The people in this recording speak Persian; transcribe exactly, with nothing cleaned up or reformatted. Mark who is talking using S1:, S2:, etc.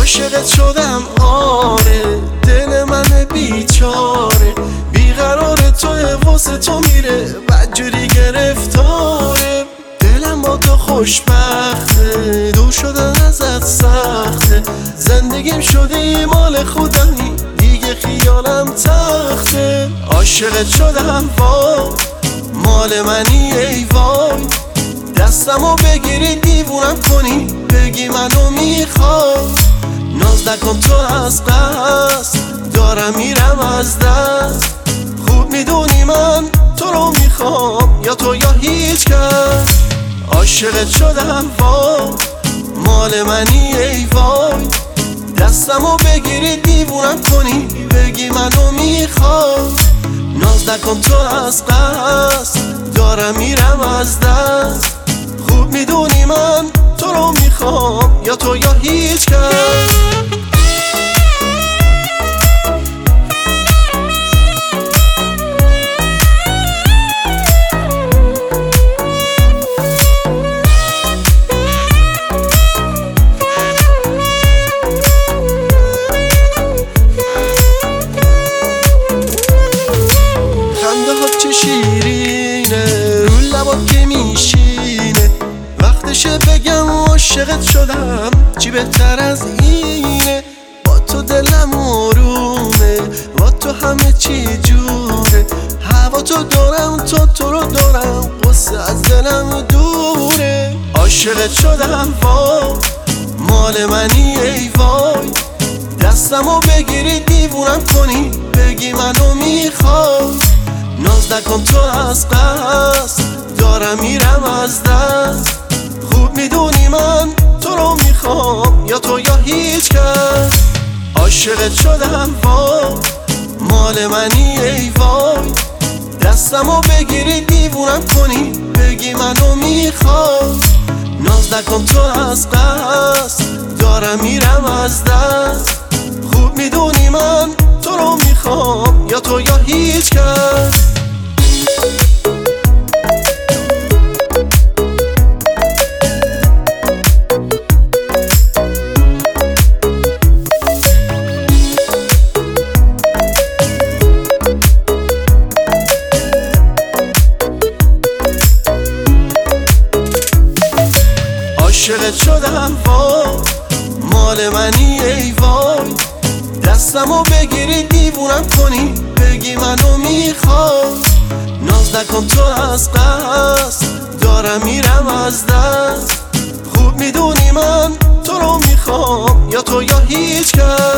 S1: عاشقت شدم آره، دل من بیچاره بیقرار توه، واسه تو میره بدجوری گرفتاره. دلم با تو خوشبخته، دور شدن ازت سخته، زندگیم شده مال خودمی دیگه خیالم تخته. عاشقت شدم وای، مال منی ای وای، دستمو بگیری دیوونم کنی بگی منو میخوای. ناز نکن تو از قصد دارم میرم از دست، خوب میدونی من تو رو میخوام یا تو یا هیچ کس. عاشقت شدم وای، مال منی ای وای، دستمو بگیری دیوونم کنی بگی منو میخوای. ناز نکن تو از قصد دارم میرم از دست، خوب میدونی من تو رو میخوام یا تو یا هیچ کس. چه شیرینه رو لبات که میشینه، وقتشه بگم عاشقت شدم چی بهتر از اینه. با تو دلم آرومه، با تو همه چی جوره، هوا تو دارم تو تو رو دارم، قصه از دلم دوره. عاشقت شدم وای، مال منی ای وای، دستمو بگیری دیوونم کنی بگی منو میخوای. ناز نکن تو از قصد دارم میرم از دست، خوب میدونی من تو رو میخوام یا تو یا هیچ کس. عاشقت شدم وای، مال منی ای وای، دستمو بگیری دیوونم کنی بگی منو میخوای. ناز نکن تو از قصد دارم میرم از دست، خوب میدونی من تو رو میخوام یا تو یا هیچ کس. عاشقت شدم وای، مال منی ای وای، دستمو بگیری دیوونم کنی بگی منو میخوای. ناز نکن تو از قصد دارم میرم از دست، خوب میدونی من تو رو میخوام یا تو یا هیچ کس.